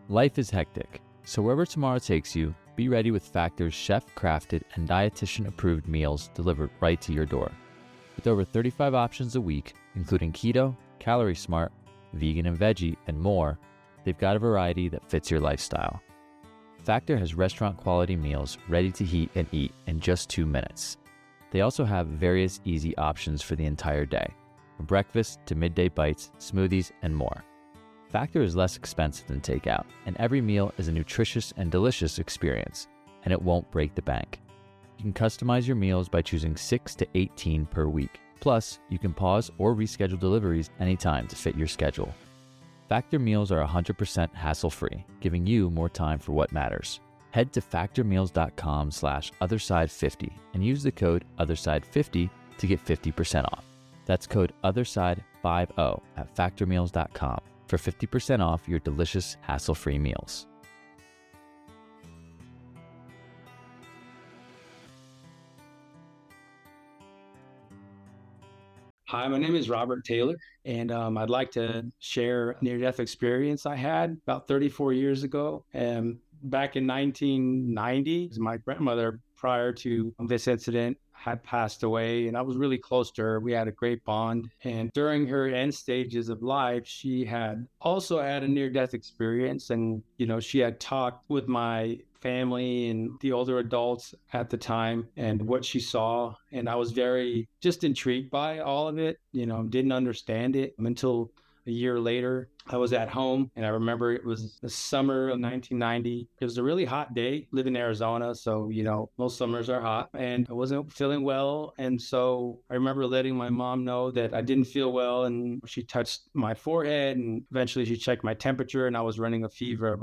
Life is hectic, so wherever tomorrow takes you, be ready with Factor's chef-crafted and dietitian-approved meals delivered right to your door. With over 35 options a week, including keto, calorie smart, vegan and veggie, and more, they've got a variety that fits your lifestyle. Factor has restaurant-quality meals ready to heat and eat in just 2 minutes. They also have various easy options for the entire day, from breakfast to midday bites, smoothies, and more. Factor is less expensive than takeout, and every meal is a nutritious and delicious experience, and it won't break the bank. You can customize your meals by choosing 6 to 18 per week. Plus, you can pause or reschedule deliveries anytime to fit your schedule. Factor meals are 100% hassle-free, giving you more time for what matters. Head to factormeals.com/otherside50 and use the code otherside50 to get 50% off. That's code otherside50 at factormeals.com for 50% off your delicious hassle-free meals. Hi, my name is Robert Taylor, and I'd like to share a near-death experience I had about 34 years ago. Back in 1990, my grandmother, prior to this incident, had passed away, and I was really close to her. We had a great bond. And during her end stages of life, she had also had a near-death experience. And, she had talked with my family and the older adults at the time and what she saw. And I was very just intrigued by all of it, didn't understand it until a year later. I was at home, and I remember it was the summer of 1990. It was a really hot day. Live in Arizona, so most summers are hot, and I wasn't feeling well. And so I remember letting my mom know that I didn't feel well, and she touched my forehead, and eventually she checked my temperature, and I was running a fever of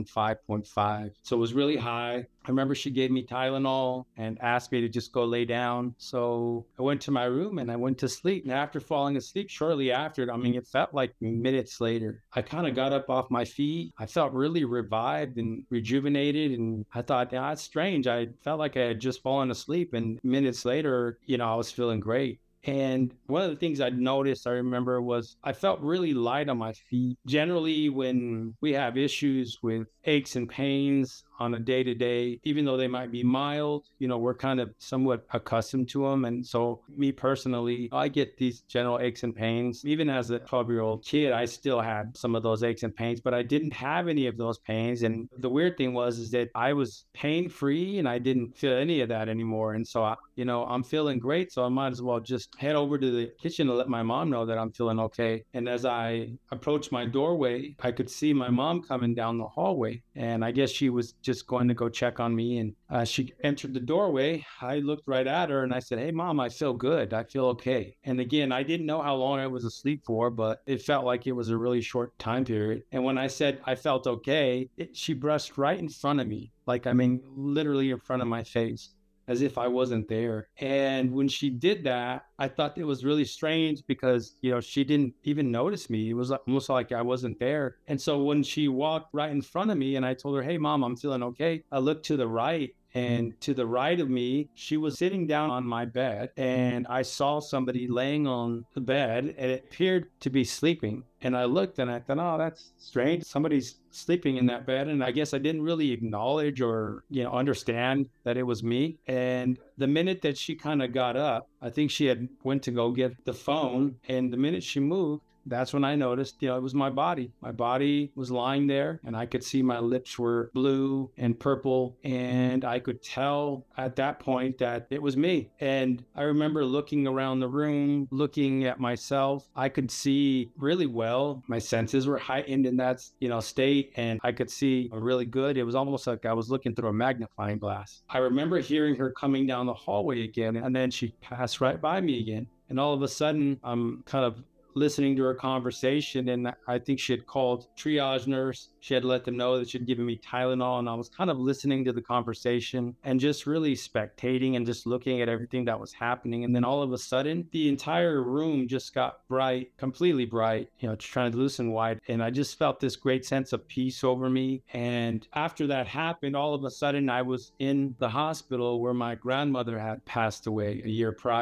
105.5. So it was really high. I remember she gave me Tylenol and asked me to just go lay down. So I went to my room and I went to sleep. And after falling asleep, shortly after, it felt like minutes later, I kind of got up off my feet. I felt really revived and rejuvenated. And I thought, that's strange. I felt like I had just fallen asleep. And minutes later, I was feeling great. And one of the things I noticed, I remember, was I felt really light on my feet. Generally, when we have issues with aches and pains on a day-to-day, even though they might be mild, we're kind of somewhat accustomed to them. And so me personally, I get these general aches and pains. Even as a 12-year-old kid, I still had some of those aches and pains, but I didn't have any of those pains. And the weird thing is that I was pain-free and I didn't feel any of that anymore. And so, I'm feeling great. So I might as well just head over to the kitchen and let my mom know that I'm feeling okay. And as I approached my doorway, I could see my mom coming down the hallway. And I guess she was just going to go check on me. And she entered the doorway. I looked right at her and I said, "Hey, Mom, I feel good. I feel okay." And again, I didn't know how long I was asleep for, but it felt like it was a really short time period. And when I said I felt okay, she brushed right in front of me, literally in front of my face, as if I wasn't there. And when she did that, I thought it was really strange because, she didn't even notice me. It was almost like I wasn't there. And so when she walked right in front of me and I told her, "Hey, Mom, I'm feeling okay," I looked to the right. And to the right of me, she was sitting down on my bed, and I saw somebody laying on the bed, and it appeared to be sleeping. And I looked and I thought, "Oh, that's strange. Somebody's sleeping in that bed." And I guess I didn't really acknowledge or, understand that it was me. And the minute that she kind of got up, I think she had went to go get the phone. And the minute she moved, that's when I noticed, it was my body. My body was lying there, and I could see my lips were blue and purple. And I could tell at that point that it was me. And I remember looking around the room, looking at myself. I could see really well. My senses were heightened in that, state, and I could see really good. It was almost like I was looking through a magnifying glass. I remember hearing her coming down the hallway again, and then she passed right by me again. And all of a sudden, I'm kind of listening to her conversation, and I think she had called triage nurse. She had let them know that she'd given me Tylenol, and I was kind of listening to the conversation and just really spectating and just looking at everything that was happening. And then all of a sudden, the entire room just got bright, completely bright, translucent white. And I just felt this great sense of peace over me. And after that happened, all of a sudden I was in the hospital where my grandmother had passed away a year prior.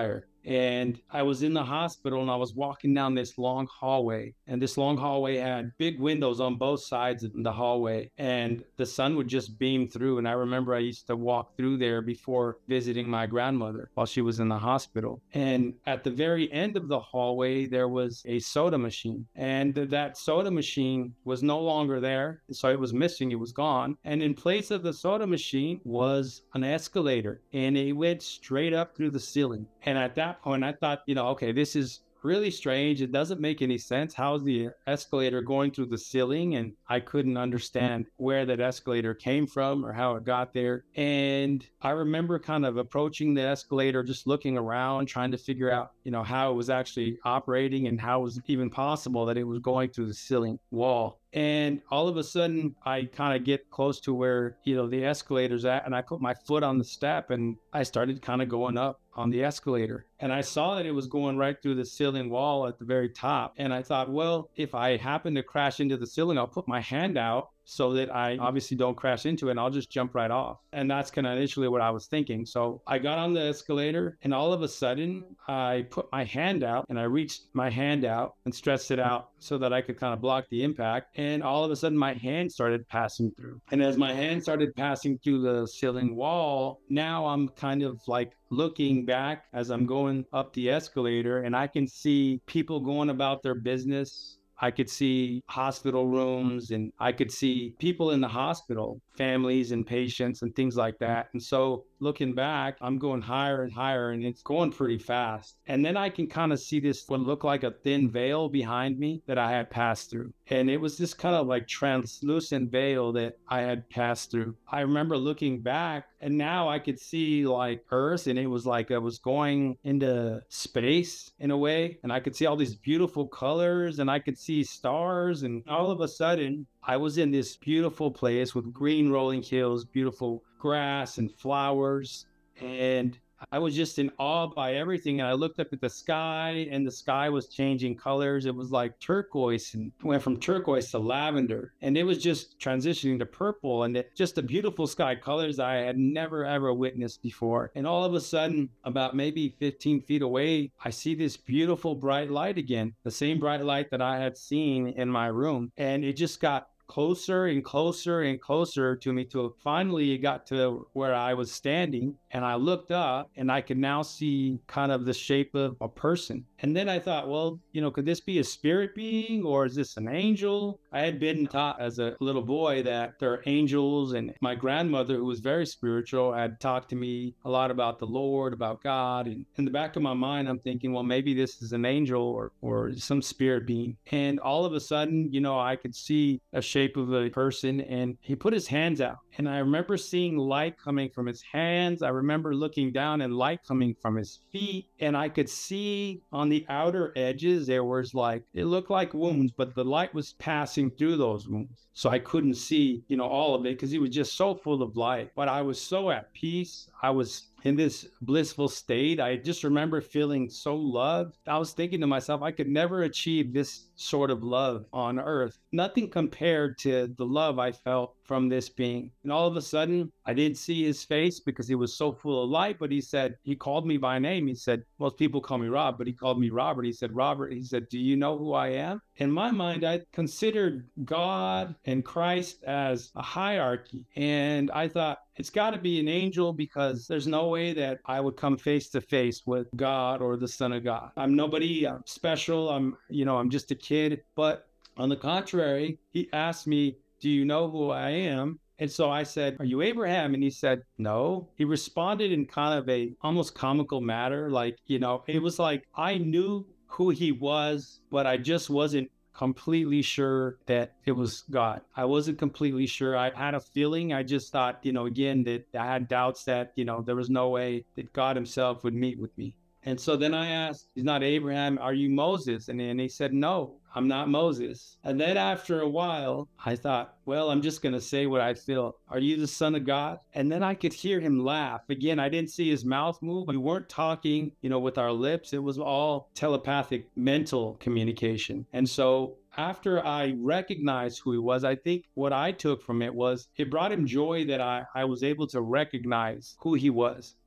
And I was in the hospital and I was walking down this long hallway. And this long hallway had big windows on both sides of the hallway. And the sun would just beam through. And I remember I used to walk through there before visiting my grandmother while she was in the hospital. And at the very end of the hallway, there was a soda machine. And that soda machine was no longer there. So it was missing, it was gone. And in place of the soda machine was an escalator. And it went straight up through the ceiling. And at that point, I thought, okay, this is really strange. It doesn't make any sense. How's the escalator going through the ceiling? And I couldn't understand where that escalator came from or how it got there. And I remember kind of approaching the escalator, just looking around, trying to figure out, how it was actually operating and how it was even possible that it was going through the ceiling wall. And all of a sudden, I kind of get close to where, the escalator's at, and I put my foot on the step and I started kind of going up on the escalator. And I saw that it was going right through the ceiling wall at the very top. And I thought, well, if I happen to crash into the ceiling, I'll put my hand out so that I obviously don't crash into it, and I'll just jump right off. And that's kind of initially what I was thinking. So I got on the escalator, and all of a sudden I put my hand out, and I reached my hand out and stretched it out so that I could kind of block the impact. And all of a sudden my hand started passing through. And as my hand started passing through the ceiling wall, now I'm kind of like looking back as I'm going up the escalator, and I can see people going about their business. I could see hospital rooms, and I could see people in the hospital, families and patients and things like that. And so looking back, I'm going higher and higher, and it's going pretty fast. And then I can kind of see this, what looked like a thin veil behind me that I had passed through. And it was this kind of like translucent veil that I had passed through. I remember looking back, and now I could see like Earth, and it was like I was going into space in a way. And I could see all these beautiful colors, and I could see stars. And all of a sudden, I was in this beautiful place with green rolling hills, beautiful grass and flowers. And I was just in awe by everything. And I looked up at the sky, and the sky was changing colors. It was like turquoise, and went from turquoise to lavender. And it was just transitioning to purple, and just the beautiful sky colors I had never, ever witnessed before. And all of a sudden, about maybe 15 feet away, I see this beautiful bright light again, the same bright light that I had seen in my room. And it just got closer and closer and closer to me, till finally it got to where I was standing, and I looked up and I could now see kind of the shape of a person. And then I thought, well, could this be a spirit being, or is this an angel? I had been taught as a little boy that there are angels, and my grandmother, who was very spiritual, had talked to me a lot about the Lord, about God. And in the back of my mind, I'm thinking, well, maybe this is an angel or some spirit being. And all of a sudden, I could see a shape of a person, and he put his hands out. And I remember seeing light coming from his hands. I remember looking down and light coming from his feet. And I could see on the outer edges, there was it looked like wounds, but the light was passing through those wounds. So I couldn't see, all of it, because he was just so full of light. But I was so at peace. I was in this blissful state. I just remember feeling so loved. I was thinking to myself, I could never achieve this sort of love on earth. Nothing compared to the love I felt from this being. And all of a sudden, I didn't see his face because he was so full of light, but he called me by name. He said, most people call me Rob, but he called me Robert. He said, Robert, he said, do you know who I am? In my mind, I considered God and Christ as a hierarchy. And I thought, it's got to be an angel, because there's no way that I would come face to face with God or the Son of God. I'm nobody. I'm special. I'm just a kid. But on the contrary, he asked me, do you know who I am? And so I said, are you Abraham? And he said, no. He responded in kind of a almost comical manner. It was like I knew who he was, but I just wasn't completely sure that it was God. I wasn't completely sure. I had a feeling. I just thought, again, that I had doubts that, there was no way that God himself would meet with me. And so then I asked, he's not Abraham, are you Moses? And he said, no, I'm not Moses. And then after a while, I thought, well, I'm just going to say what I feel. Are you the Son of God? And then I could hear him laugh. Again, I didn't see his mouth move. We weren't talking, with our lips. It was all telepathic, mental communication. And so after I recognized who he was, I think what I took from it was it brought him joy that I was able to recognize who he was.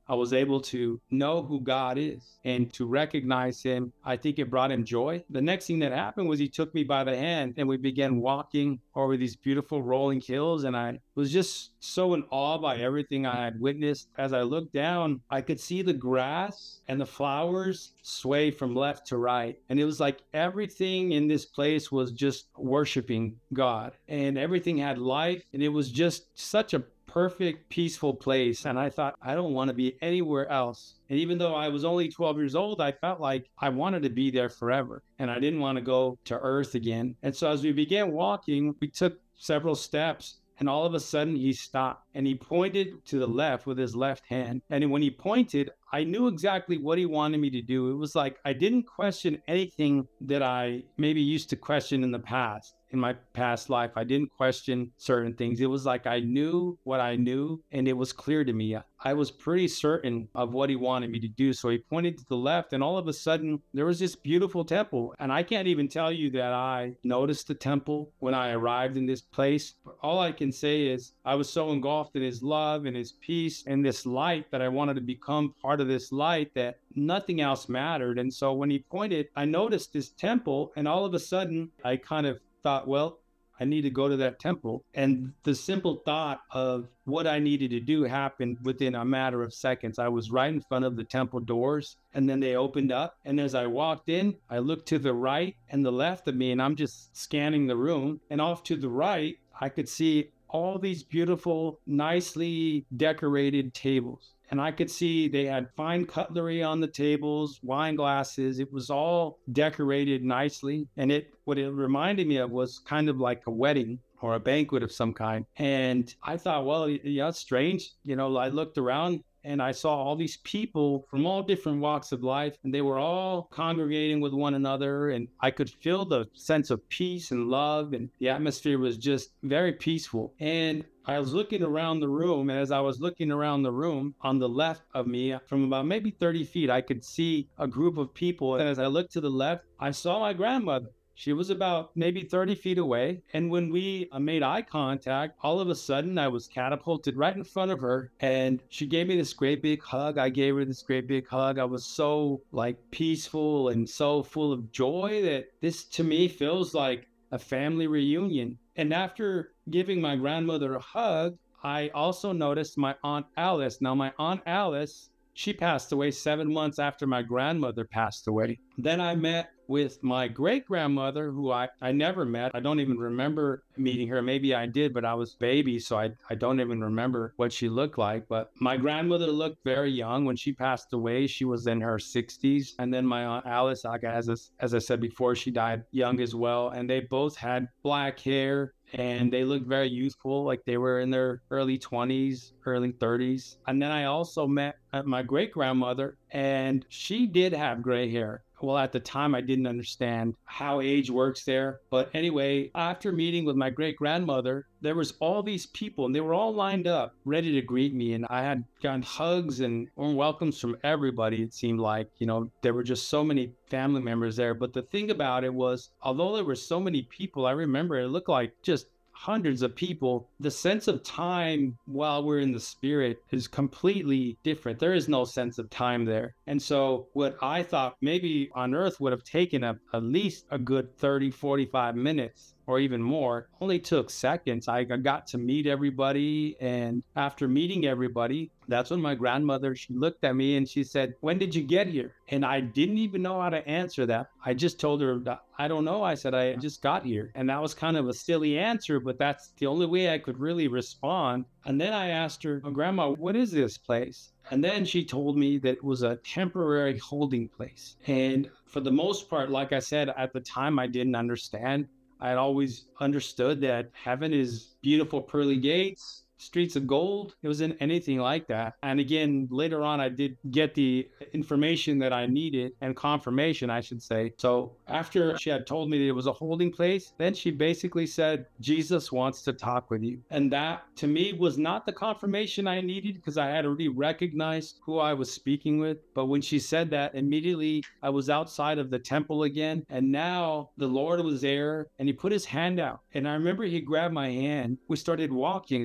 I was able to know who God is and to recognize him. I think it brought him joy. The next thing that happened was he took me by the hand and we began walking over these beautiful rolling hills. And I was just so in awe by everything I had witnessed. As I looked down, I could see the grass and the flowers sway from left to right. And it was like everything in this place was just worshiping God, and everything had life. And it was just such a perfect, peaceful place. And I thought, I don't want to be anywhere else. And even though I was only 12 years old, I felt like I wanted to be there forever. And I didn't want to go to earth again. And so as we began walking, we took several steps. And all of a sudden he stopped and he pointed to the left with his left hand. And when he pointed, I knew exactly what he wanted me to do. It was like I didn't question anything that I maybe used to question in the past. In my past life, I didn't question certain things. It was like I knew what I knew, and it was clear to me. I was pretty certain of what he wanted me to do. So he pointed to the left, and all of a sudden, there was this beautiful temple. And I can't even tell you that I noticed the temple when I arrived in this place. But all I can say is I was so engulfed in his love and his peace and this light that I wanted to become part of this light, that nothing else mattered. And so when he pointed, I noticed this temple, and all of a sudden, I kind of thought, well, I need to go to that temple. And the simple thought of what I needed to do happened within a matter of seconds. I was right in front of the temple doors, and then they opened up. And as I walked in, I looked to the right and the left of me, and I'm just scanning the room. And off to the right, I could see all these beautiful, nicely decorated tables. And I could see they had fine cutlery on the tables, wine glasses. It was all decorated nicely. And what it reminded me of was kind of like a wedding or a banquet of some kind. And I thought, well, yeah, it's strange. I looked around and I saw all these people from all different walks of life, and they were all congregating with one another. And I could feel the sense of peace and love, and the atmosphere was just very peaceful. And I was looking around the room, and as I was looking around the room, on the left of me, from about maybe 30 feet, I could see a group of people. And as I looked to the left, I saw my grandmother. She was about maybe 30 feet away. And when we made eye contact, all of a sudden I was catapulted right in front of her. And she gave me this great big hug. I gave her this great big hug. I was so peaceful and so full of joy that this to me feels like a family reunion. And after giving my grandmother a hug, I also noticed my Aunt Alice. Now, my Aunt Alice, she passed away 7 months after my grandmother passed away. Then I met with my great-grandmother, who I never met. I don't even remember meeting her. Maybe I did, but I was a baby, so I don't even remember what she looked like. But my grandmother looked very young. When she passed away, she was in her 60s. And then my Aunt Alice, as I said before, she died young as well. And they both had black hair, and they looked very youthful, like they were in their early 20s, early 30s. And then I also met my great-grandmother, and she did have gray hair. Well, at the time, I didn't understand how age works there. But anyway, after meeting with my great-grandmother, there was all these people, and they were all lined up, ready to greet me. And I had gotten hugs and warm welcomes from everybody, it seemed like. There were just so many family members there. But the thing about it was, although there were so many people, I remember it looked like just hundreds of people. The sense of time while we're in the spirit is completely different. There is no sense of time there. And so what I thought maybe on earth would have taken at least a good 30, 45 minutes or even more, only took seconds. I got to meet everybody. And after meeting everybody, that's when my grandmother, she looked at me and she said, "When did you get here?" And I didn't even know how to answer that. I just told her, "I don't know." I said, "I just got here." And that was kind of a silly answer, but that's the only way I could really respond. And then I asked her, "Oh, Grandma, what is this place?" And then she told me that it was a temporary holding place. And for the most part, like I said, at the time, I didn't understand. I had always understood that heaven is beautiful pearly gates, streets of gold. It wasn't anything like that. And again, later on, I did get the information that I needed, and confirmation, I should say. So after she had told me that it was a holding place, then she basically said, "Jesus wants to talk with you." And that to me was not the confirmation I needed, because I had already recognized who I was speaking with. But when she said that, immediately I was outside of the temple again. And now the Lord was there, and he put his hand out. And I remember he grabbed my hand. We started walking again, and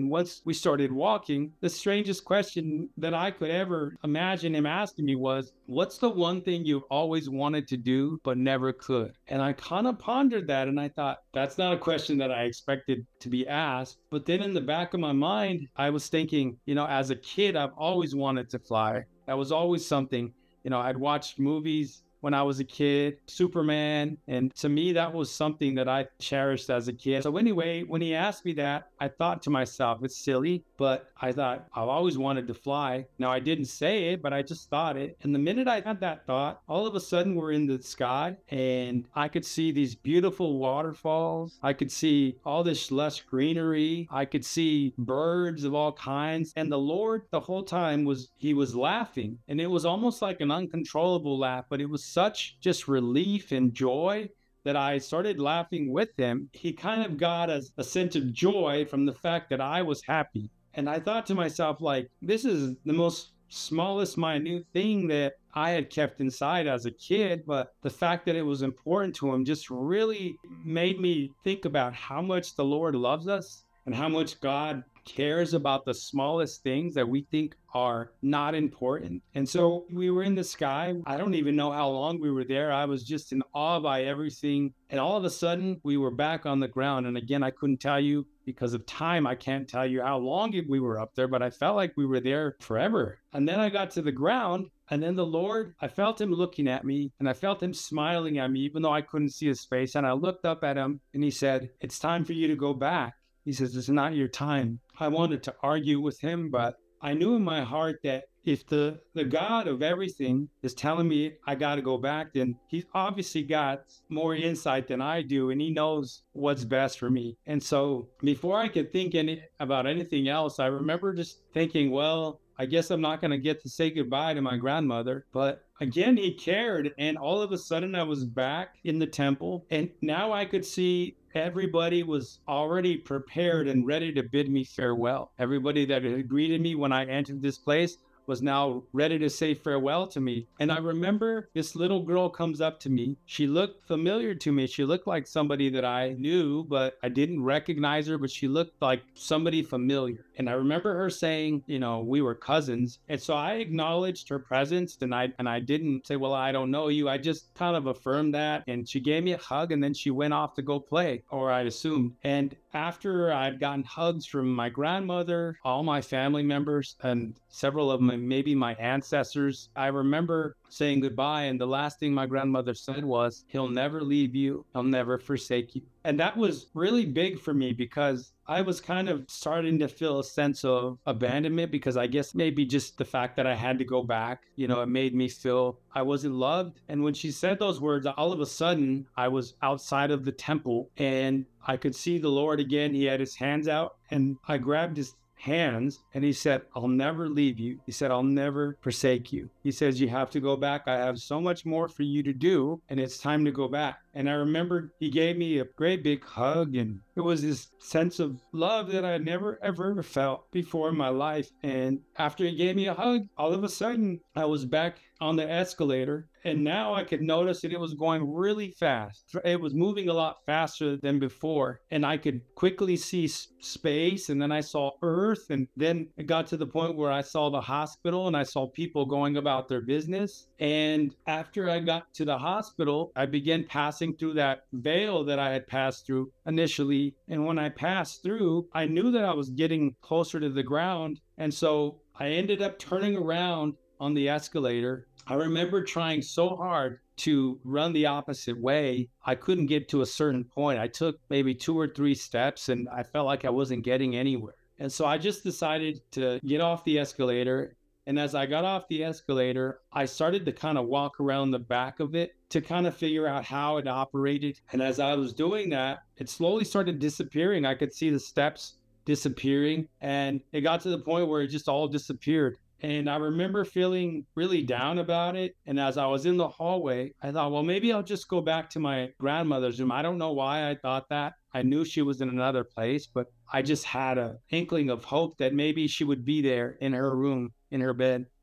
And once we started walking, the strangest question that I could ever imagine him asking me was, what's the one thing you've always wanted to do but never could? And I kind of pondered that and I thought, that's not a question that I expected to be asked. But then in the back of my mind, I was thinking, as a kid, I've always wanted to fly. That was always something. I'd watched movies when I was a kid, Superman. And to me, that was something that I cherished as a kid. So anyway, when he asked me that, I thought to myself, it's silly, but I thought I've always wanted to fly. Now, I didn't say it, but I just thought it. And the minute I had that thought, all of a sudden we're in the sky and I could see these beautiful waterfalls. I could see all this lush greenery. I could see birds of all kinds. And the Lord, the whole time, he was laughing. And it was almost like an uncontrollable laugh, but it was such just relief and joy that I started laughing with him. He kind of got a sense of joy from the fact that I was happy. And I thought to myself, like, this is the most smallest, minute thing that I had kept inside as a kid, but the fact that it was important to him just really made me think about how much the Lord loves us and how much God cares about the smallest things that we think are not important. And so we were in the sky. I don't even know how long we were there. I was just in awe by everything. And all of a sudden, we were back on the ground. And again, I couldn't tell you because of time. I can't tell you how long we were up there, but I felt like we were there forever. And then I got to the ground. And then the Lord, I felt him looking at me and I felt him smiling at me, even though I couldn't see his face. And I looked up at him and he said, it's time for you to go back. He says, it's not your time. I wanted to argue with him, but I knew in my heart that if the God of everything is telling me I got to go back, then he's obviously got more insight than I do, and he knows what's best for me. And so before I could think about anything else, I remember just thinking, well, I guess I'm not going to get to say goodbye to my grandmother. But again, he cared. And all of a sudden I was back in the temple. And now I could see everybody was already prepared and ready to bid me farewell. Everybody that had greeted me when I entered this place was now ready to say farewell to me. And I remember this little girl comes up to me. She looked familiar to me. She looked like somebody that I knew, but I didn't recognize her, but she looked like somebody familiar. And I remember her saying, we were cousins. And so I acknowledged her presence and I didn't say, well, I don't know you. I just kind of affirmed that. And she gave me a hug and then she went off to go play, or I assumed. And after I'd gotten hugs from my grandmother, all my family members, and several of them, maybe my ancestors, I remember saying goodbye. And the last thing my grandmother said was, he'll never leave you. He'll never forsake you. And that was really big for me because I was kind of starting to feel a sense of abandonment because I guess maybe just the fact that I had to go back, it made me feel I wasn't loved. And when she said those words, all of a sudden I was outside of the temple and I could see the Lord again. He had his hands out and I grabbed his hands and he said, I'll never leave you. He said, I'll never forsake you. He says, you have to go back. I have so much more for you to do and it's time to go back. And I remember he gave me a great big hug and it was this sense of love that I never ever felt before in my life. And after he gave me a hug, all of a sudden I was back on the escalator. And now I could notice that it was going really fast. It was moving a lot faster than before. And I could quickly see space. And then I saw Earth. And then it got to the point where I saw the hospital and I saw people going about their business. And after I got to the hospital, I began passing through that veil that I had passed through initially. And when I passed through, I knew that I was getting closer to the ground. And so I ended up turning around on the escalator. I remember trying so hard to run the opposite way. I couldn't get to a certain point. I took maybe 2 or 3 steps and I felt like I wasn't getting anywhere. And so I just decided to get off the escalator. And as I got off the escalator, I started to kind of walk around the back of it to kind of figure out how it operated. And as I was doing that, it slowly started disappearing. I could see the steps disappearing and it got to the point where it just all disappeared. And I remember feeling really down about it. And as I was in the hallway, I thought, well, maybe I'll just go back to my grandmother's room. I don't know why I thought that. I knew she was in another place, but I just had an inkling of hope that maybe she would be there in her room, in her bed.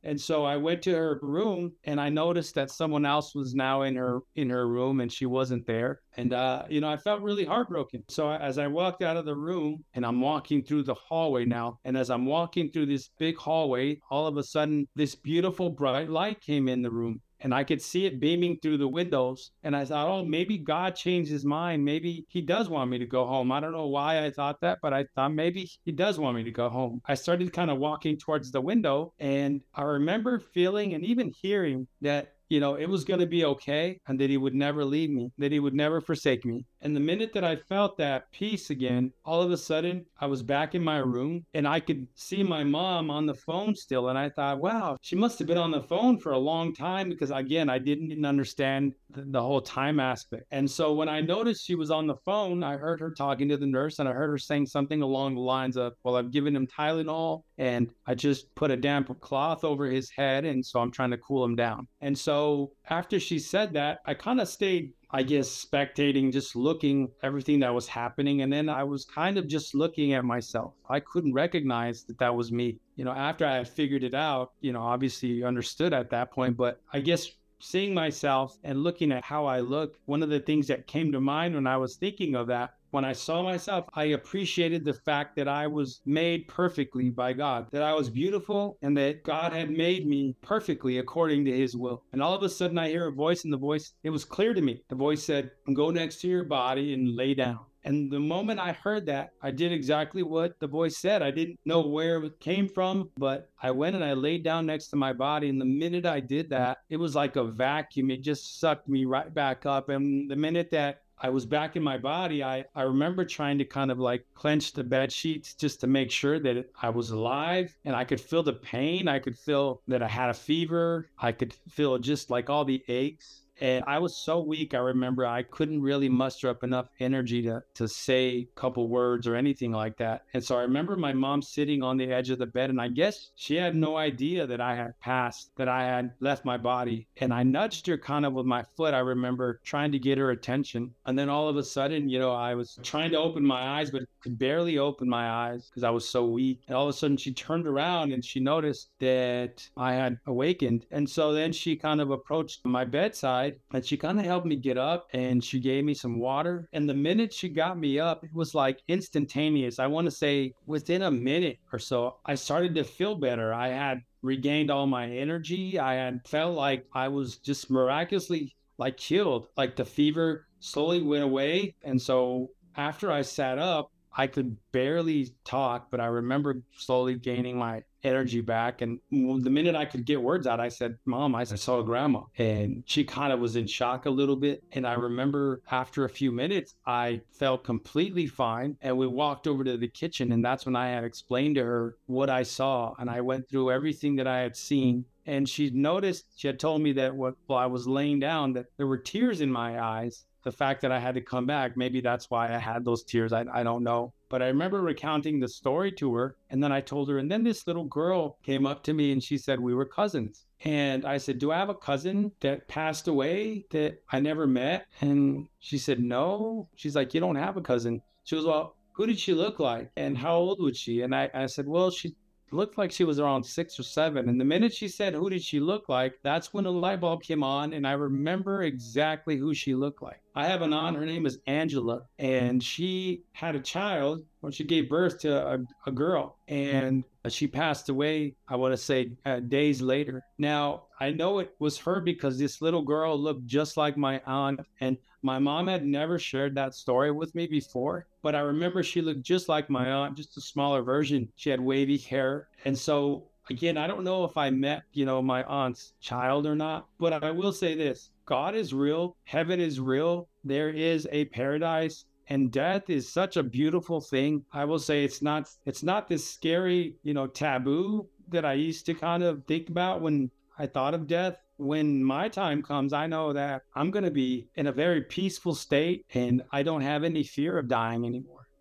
And so I went to her room and I noticed that someone else was now in her room and she wasn't there. And I felt really heartbroken. So as I walked out of the room and I'm walking through the hallway now, and as I'm walking through this big hallway, all of a sudden this beautiful bright light came in the room. And I could see it beaming through the windows. And I thought, oh, maybe God changed his mind. Maybe he does want me to go home. I don't know why I thought that, but I thought maybe he does want me to go home. I started kind of walking towards the window, and I remember feeling and even hearing that it was going to be okay, and that he would never leave me, that he would never forsake me. And the minute that I felt that peace again, all of a sudden I was back in my room and I could see my mom on the phone still. And I thought, wow, she must have been on the phone for a long time, because again, I didn't understand the whole time aspect. And so when I noticed she was on the phone, I heard her talking to the nurse, and I heard her saying something along the lines of, well, I've given him Tylenol and I just put a damp cloth over his head, and so I'm trying to cool him down. And so after she said that, I kind of stayed, I guess, spectating, just looking everything that was happening. And then I was kind of just looking at myself. I couldn't recognize that was me. After I had figured it out, obviously understood at that point, but I guess seeing myself and looking at how I look, one of the things that came to mind when I was thinking of that, when I saw myself, I appreciated the fact that I was made perfectly by God, that I was beautiful, and that God had made me perfectly according to his will. And all of a sudden I hear a voice, and the voice, it was clear to me. The voice said, go next to your body and lay down. And the moment I heard that, I did exactly what the voice said. I didn't know where it came from, but I went and I laid down next to my body. And the minute I did that, it was like a vacuum. It just sucked me right back up. And the minute that I was back in my body, I remember trying to kind of like clench the bed sheets just to make sure that I was alive, and I could feel the pain. I could feel that I had a fever. I could feel just like all the aches. And I was so weak, I remember I couldn't really muster up enough energy to say a couple words or anything like that. And so I remember my mom sitting on the edge of the bed, and I guess she had no idea that I had passed, that I had left my body. And I nudged her kind of with my foot. I remember trying to get her attention. And then all of a sudden, I was trying to open my eyes, but could barely open my eyes because I was so weak. And all of a sudden she turned around and she noticed that I had awakened. And so then she kind of approached my bedside, and she kind of helped me get up, and she gave me some water. And the minute she got me up, it was like instantaneous. I want to say within a minute or so, I started to feel better. I had regained all my energy. I had felt like I was just miraculously like healed, like the fever slowly went away. And so after I sat up, I could barely talk, but I remember slowly gaining my energy back. And the minute I could get words out, I said, Mom, I saw Grandma. And she kind of was in shock a little bit. And I remember after a few minutes, I felt completely fine. And we walked over to the kitchen. And that's when I had explained to her what I saw. And I went through everything that I had seen. And she had told me that while I was laying down, that there were tears in my eyes. The fact that I had to come back, maybe that's why I had those tears. I don't know. But I remember recounting the story to her. And then I told her, and then this little girl came up to me and she said, we were cousins. And I said, do I have a cousin that passed away that I never met? And she said, no. She's like, you don't have a cousin. She was, well, who did she look like? And how old was she? And I said, well, she looked like she was around 6 or 7. And the minute she said, who did she look like? That's when a light bulb came on. And I remember exactly who she looked like. I have an aunt, her name is Angela, and she had a child when she gave birth to a girl, and she passed away, I want to say, days later. Now, I know it was her because this little girl looked just like my aunt, and my mom had never shared that story with me before, but I remember she looked just like my aunt, just a smaller version. She had wavy hair, and so again, I don't know if I met, my aunt's child or not, but I will say this. God is real. Heaven is real. There is a paradise, and death is such a beautiful thing. I will say it's not this scary, taboo that I used to kind of think about when I thought of death. When my time comes, I know that I'm going to be in a very peaceful state, and I don't have any fear of dying anymore.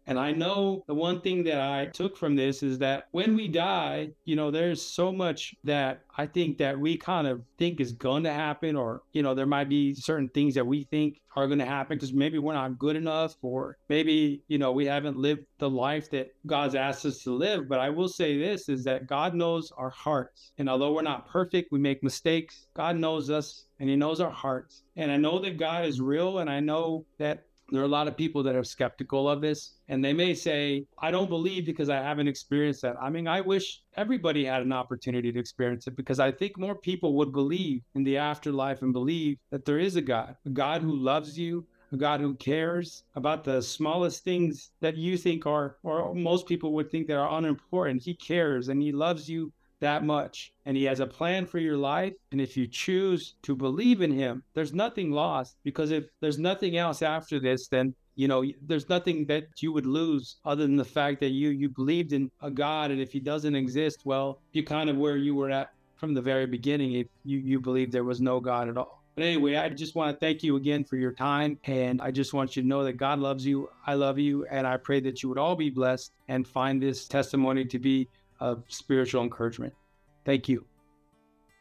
And I know the one thing that I took from this is that when we die, there's so much that I think that we kind of think is going to happen, or, there might be certain things that we think are going to happen because maybe we're not good enough, or maybe, we haven't lived the life that God's asked us to live. But I will say this is that God knows our hearts. And although we're not perfect, we make mistakes. God knows us and he knows our hearts. And I know that God is real. And I know that there are a lot of people that are skeptical of this, and they may say, I don't believe because I haven't experienced that. I mean, I wish everybody had an opportunity to experience it, because I think more people would believe in the afterlife and believe that there is a God who loves you, a God who cares about the smallest things that you think are, or most people would think that are unimportant. He cares and he loves you that much. And he has a plan for your life. And if you choose to believe in him, there's nothing lost, because if there's nothing else after this, then there's nothing that you would lose other than the fact that you believed in a God. And if he doesn't exist, well, you're kind of where you were at from the very beginning, if you believed there was no God at all. But anyway, I just want to thank you again for your time. And I just want you to know that God loves you. I love you. And I pray that you would all be blessed and find this testimony to be of spiritual encouragement. Thank you.